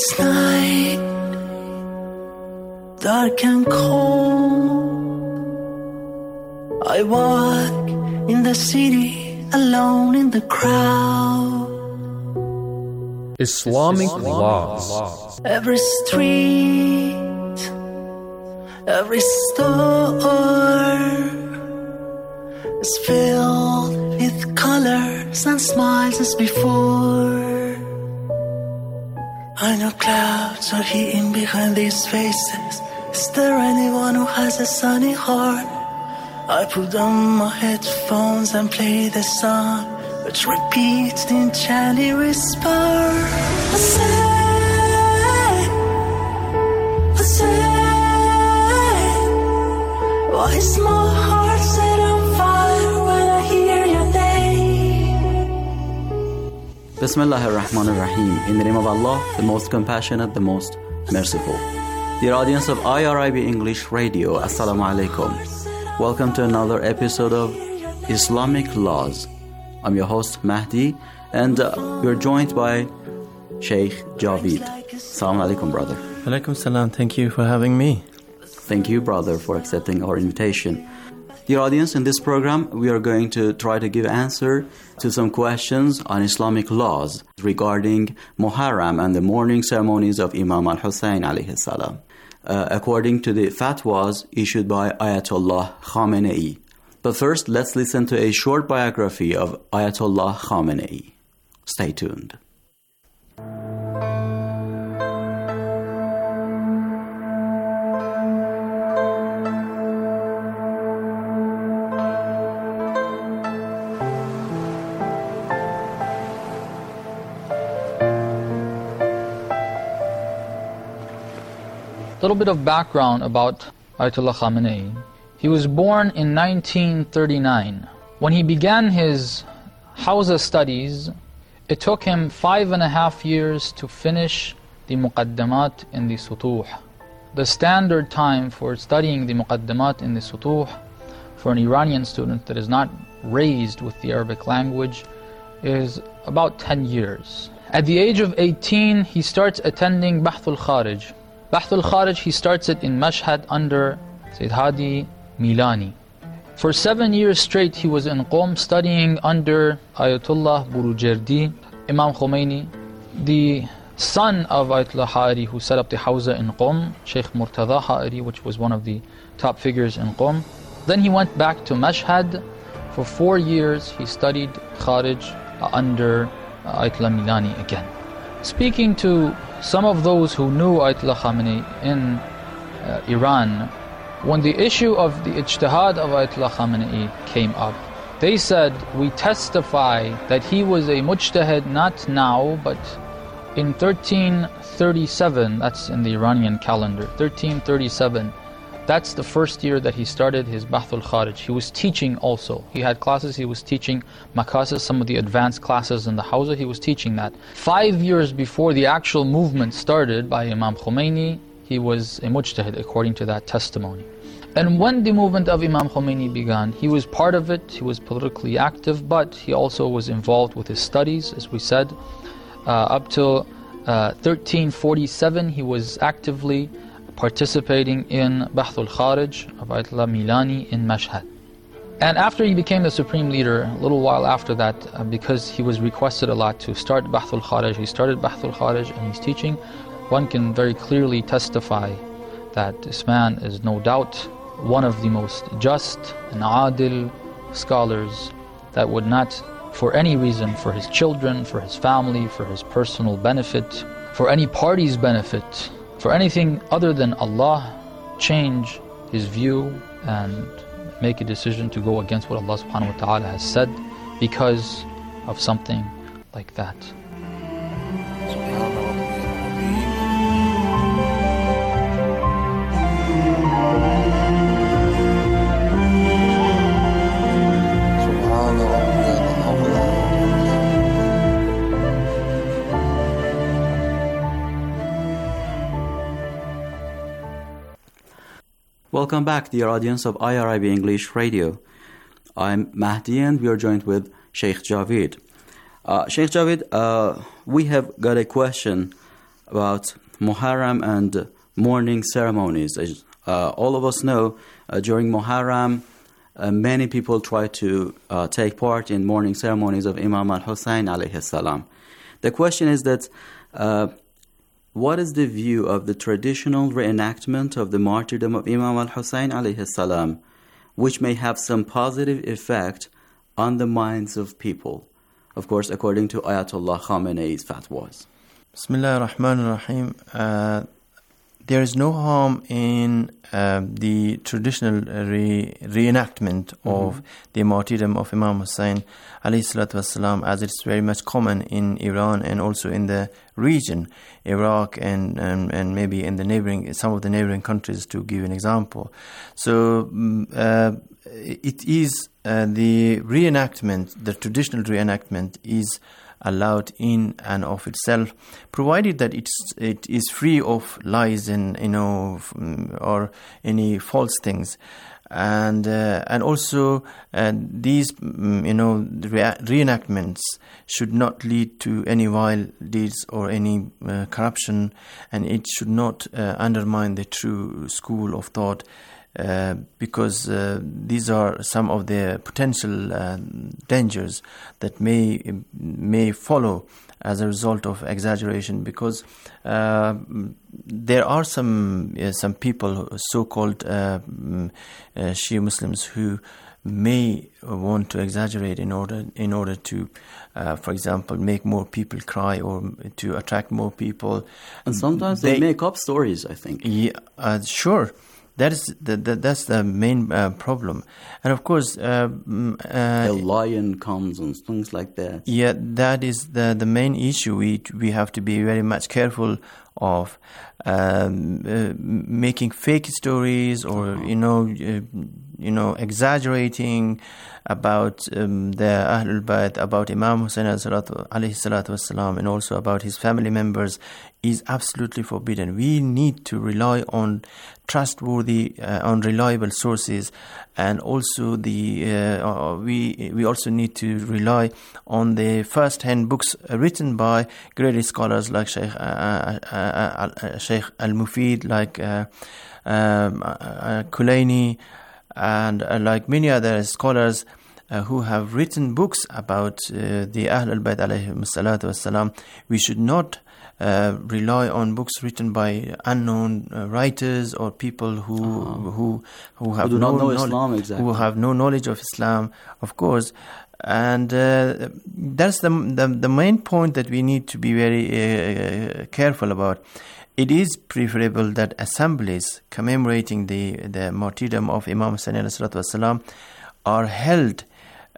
S19: It's night, dark and cold. I walk in the city, alone in the crowd.
S20: Islamic laws.
S19: Every street, every store is filled with colors and smiles as before. I know clouds are hidden behind these faces. Is there anyone who has a sunny heart? I put on my headphones and play the song, which repeats in chantly whisper. I say, I say, why is my heart set on fire when I hear your name?
S21: Bismillah ar-Rahman ar-Rahim. In the name of Allah, the most compassionate, the most merciful. Dear audience of I R I B English Radio, Assalamu alaikum. Welcome to another episode of Islamic Laws. I'm your host Mahdi, and uh, we're joined by Sheikh Javid. Assalamu alaikum, brother.
S20: Alaikum salam. Thank you for having me.
S21: Thank you, brother, for accepting our invitation. Dear audience, in this program, we are going to try to give answer to some questions on Islamic laws regarding Muharram and the mourning ceremonies of Imam al-Hussein alayhi salam, uh, according to the fatwas issued by Ayatollah Khamenei. But first, let's listen to a short biography of Ayatollah Khamenei. Stay tuned.
S22: A little bit of background about Ayatollah Khamenei. He was born in nineteen thirty-nine. When he began his Hawza studies, it took him five and a half years to finish the Muqaddamat in the Sutuh. The standard time for studying the Muqaddamat in the Sutuh for an Iranian student that is not raised with the Arabic language is about ten years. At the age of eighteen, he starts attending Bahth al-Kharij. Bahth al-Kharij, he starts it in Mashhad under Sayyid Hadi Milani. For seven years straight, he was in Qom studying under Ayatollah Burujerdi, Imam Khomeini, the son of Ayatollah Ha'ari, who set up the Hawza in Qom, Sheikh Murtada Ha'ari, which was one of the top figures in Qom. Then he went back to Mashhad. For four years, he studied Kharij under Ayatollah Milani again. Speaking to some of those who knew Ayatollah Khamenei in uh, Iran, when the issue of the ijtihad of Ayatollah Khamenei came up, they said, we testify that he was a mujtahid not now, but in thirteen thirty-seven, that's in the Iranian calendar, thirteen thirty-seven, that's the first year that he started his Bahth al-Kharij. He was teaching also. He had classes, he was teaching Makasis, some of the advanced classes in the Hawza, he was teaching that. Five years before the actual movement started by Imam Khomeini, he was a mujtahid according to that testimony. And when the movement of Imam Khomeini began, he was part of it, he was politically active, but he also was involved with his studies, as we said. Uh, up till uh, thirteen forty-seven, he was actively participating in Bahth al-Kharij of Ayatollah Milani in Mashhad. And after he became the supreme leader, a little while after that, uh, because he was requested a lot to start Bahth al-Kharij, he started Bahth al-Kharij and he's teaching. One can very clearly testify that this man is no doubt one of the most just and adil scholars that would not, for any reason, for his children, for his family, for his personal benefit, for any party's benefit, for anything other than Allah, change his view and make a decision to go against what Allah subhanahu wa ta'ala has said because of something like that.
S21: Welcome back, dear audience of I R I B English Radio. I'm Mahdi and we are joined with Sheikh Javid. Uh, Sheikh Javid, uh, we have got a question about Muharram and mourning ceremonies. Uh, all of us know uh, during Muharram, uh, many people try to uh, take part in mourning ceremonies of Imam al-Hussein alayhi salam. The question is that uh, what is the view of the traditional reenactment of the martyrdom of Imam al-Hussein alayhi salam, which may have some positive effect on the minds of people? Of course, according to Ayatollah Khamenei's fatwas.
S20: Bismillah ar-Rahman ar-Rahim. Uh, there is no harm in uh, the traditional re- reenactment mm-hmm. of the martyrdom of Imam Hussein alayhi salatu wasalam, as it's very much common in Iran and also in the region, Iraq and, and and maybe in the neighboring, some of the neighboring countries, to give an example. So uh, it is uh, the reenactment, the traditional reenactment is allowed in and of itself, provided that it's it is free of lies and you know or any false things, and uh, and also uh, these you know re- reenactments should not lead to any vile deeds or any uh, corruption, and it should not uh, undermine the true school of thought. Uh, because uh, these are some of the potential uh, dangers that may may follow as a result of exaggeration. Because uh, there are some uh, some people, so-called uh, uh, Shia Muslims, who may want to exaggerate in order in order to, uh, for example, make more people cry or to attract more people.
S21: And sometimes they, they make up stories, I think.
S20: Yeah, uh, sure. That is the, the that's the main uh, problem, and of course, uh, uh,
S21: the lion comes and things like that.
S20: Yeah, that is the the main issue. We we have to be very much careful of um, uh, making fake stories or uh-huh. you know uh, you know exaggerating about um, the Ahlul Bayt, about Imam Hussein alayhi salatu wassalam, and also about his family members, is absolutely forbidden. We need to rely on trustworthy, uh, on reliable sources, and also the uh, we we also need to rely on the first-hand books written by great scholars like Sheikh uh, uh, uh, Sheikh Al-Mufid, like uh, um, uh, Kulaini, and uh, like many other scholars uh, who have written books about uh, the Ahlul Bayt alayhim salatu wassalam. We should not Uh, rely on books written by unknown uh, writers or people who uh-huh. who who have
S21: who do
S20: no
S21: not know
S20: knowledge,
S21: Islam exactly.
S20: who have no knowledge of Islam, of course. And uh, that's the, the the main point that we need to be very uh, careful about. It is preferable that assemblies commemorating the the martyrdom of Imam Hussein alayhi salatu wassalam are held,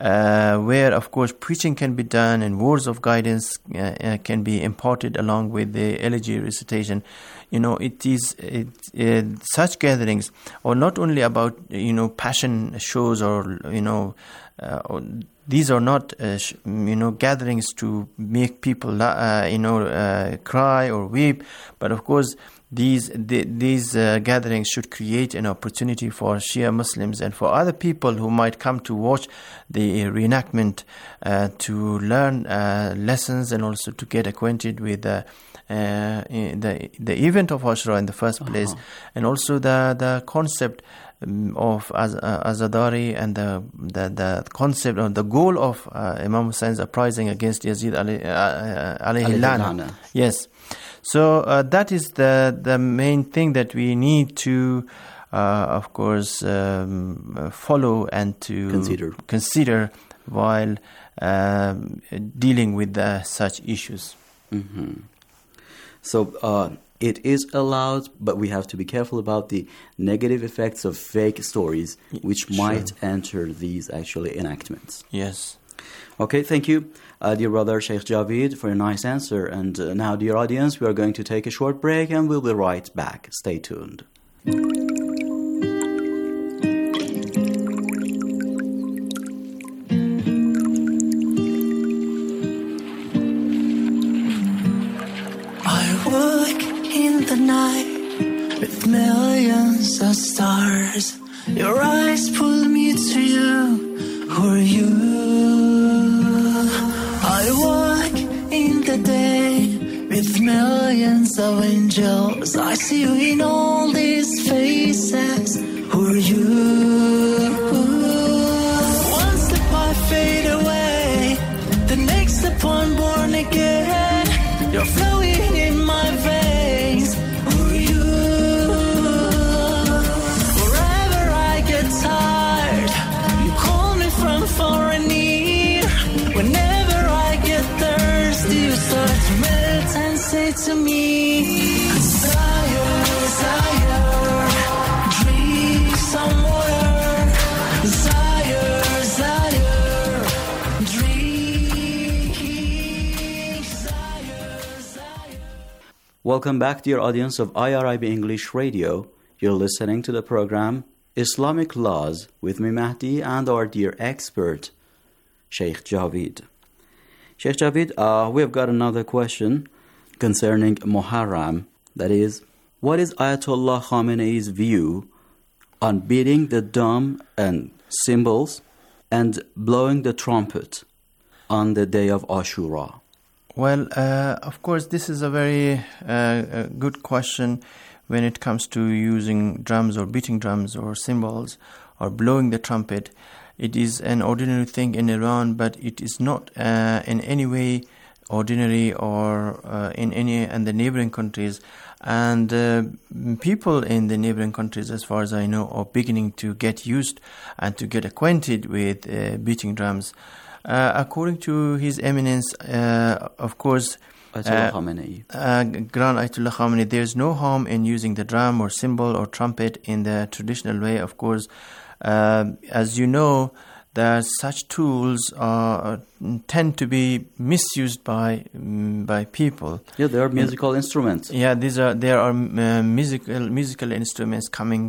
S20: Uh, where, of course, preaching can be done and words of guidance uh, uh, can be imparted along with the elegy recitation. You know, it is it, uh, such gatherings are not only about, you know, passion shows or, you know, uh, or these are not, uh, sh- you know, gatherings to make people, uh, you know, uh, cry or weep, but of course, These the, these uh, gatherings should create an opportunity for Shia Muslims and for other people who might come to watch the reenactment uh, to learn uh, lessons and also to get acquainted with uh, uh, the the event of Ashura in the first place, uh-huh. and also the the concept um, of az, uh, Azadari and the, the the concept or the goal of uh, Imam Hussein's uprising against Yazid alayhi uh, alayhi lana. Yes. So uh, that is the the main thing that we need to, uh, of course, um, follow and to
S21: consider,
S20: consider while um, dealing with uh, such issues.
S21: Mm-hmm. So uh, it is allowed, but we have to be careful about the negative effects of fake stories, which sure. might enter these actually enactments.
S20: Yes.
S21: Okay, thank you, uh, dear brother Sheikh Javid, for a nice answer. And uh, now, dear audience, we are going to take a short break and we'll be right back. Stay tuned.
S19: I walk in the night with millions of stars. Your eyes pull me to you. Who are you? I walk in the day with millions of angels. I see you in all these faces. Who are you? One step I fade away, the next step I'm born again. You're flowing in my veins. Who are you? Wherever I get tired, you call me from far and near. Whenever I get thirsty, you start to melt and say to me, Desire, desire, dream somewhere. Desire, desire, dream. Desire, desire.
S21: Welcome back, dear audience of I R I B English Radio. You're listening to the program Islamic Laws with me, Mahdi, and our dear expert, Sheikh Javid. Sheikh Javid, uh, we've got another question concerning Muharram. That is, what is Ayatollah Khamenei's view on beating the drum and cymbals and blowing the trumpet on the day of Ashura?
S20: Well, uh, of course, this is a very uh, a good question when it comes to using drums or beating drums or cymbals or blowing the trumpet. It is an ordinary thing in Iran, but it is not uh, in any way ordinary or uh, in any and the neighboring countries. And uh, people in the neighboring countries, as far as I know, are beginning to get used and to get acquainted with uh, beating drums. Uh, according to His Eminence, uh, of course,
S21: Ayatollah Khamenei.
S20: Uh, Grand Ayatollah Khamenei, there is no harm in using the drum or cymbal or trumpet in the traditional way, of course. Uh, as you know, that such tools are, tend to be misused by um, by people.
S21: Yeah, they are musical and, instruments.
S20: Yeah, these are there are uh, musical musical instruments coming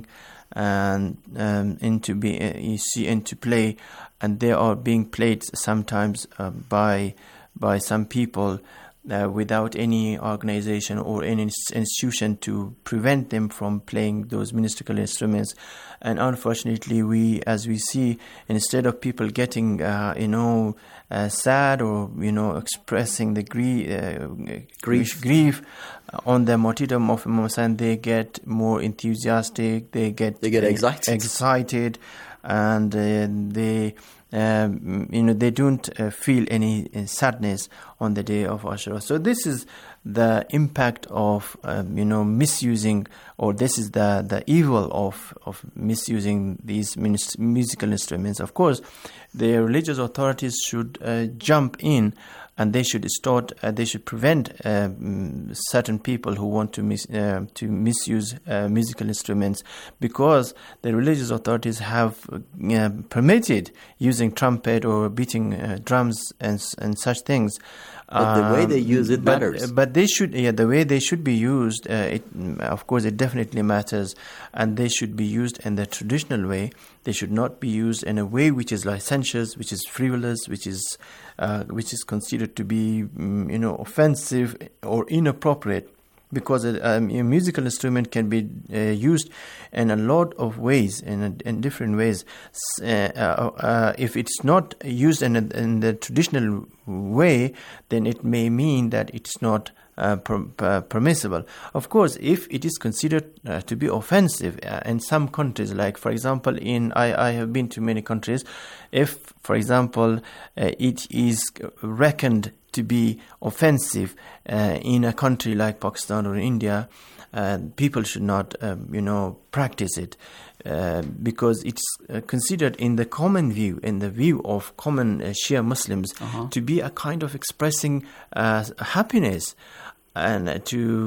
S20: and um, into be uh, you see into play, and they are being played sometimes uh, by by some people uh, without any organization or any institution to prevent them from playing those musical instruments. And unfortunately, we, as we see, instead of people getting, uh, you know, uh, sad or, you know, expressing the grie- uh, grief, grief on the martyrdom of Imam Hussain, they get more enthusiastic, they get,
S21: they get excited,
S20: excited and uh, they, um, you know, they don't uh, feel any uh, sadness on the day of Ashura. So this is the impact of, um, you know, misusing, or this is the, the evil of, of misusing these musical instruments. Of course, the religious authorities should uh, jump in and they should start, uh, they should prevent uh, certain people who want to mis- uh, to misuse uh, musical instruments, because the religious authorities have uh, permitted using trumpet or beating uh, drums and and such things.
S21: But the way they use it
S20: but,
S21: matters.
S20: But they should, yeah, the way they should be used, uh, it, of course, it definitely matters. And they should be used in the traditional way. They should not be used in a way which is licentious, which is frivolous, which is uh, which is considered to be, um, you know, offensive or inappropriate. Because a, um, a musical instrument can be uh, used in a lot of ways, in, a, in different ways. Uh, uh, uh, if it's not used in, a, in the traditional way, then it may mean that it's not uh, per, per, permissible. Of course, if it is considered uh, to be offensive uh, in some countries, like, for example, in I, I have been to many countries, if, for example, uh, it is reckoned to be offensive uh, in a country like Pakistan or India, uh, people should not, um, you know, practice it uh, because it's uh, considered in the common view, in the view of common uh, Shia Muslims, uh-huh. to be a kind of expressing uh, happiness and uh, to